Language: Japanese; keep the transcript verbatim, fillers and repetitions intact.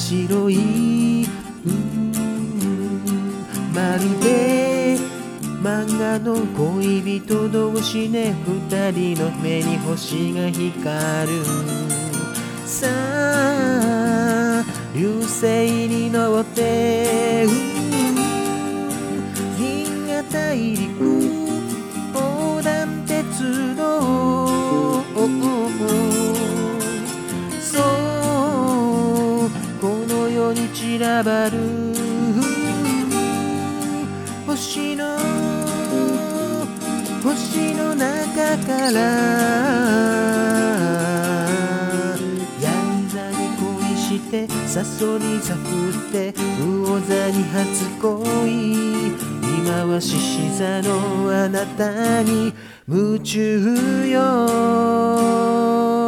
白い、まるで漫画の恋人同士ね、二人の目に星が光る。さあ流星に乗って銀河大陸横断鉄道、そうこの世に散らばる星の星の中からヤンザに恋してサソリ座振って魚座に初恋、今は獅子座のあなたに夢中よ。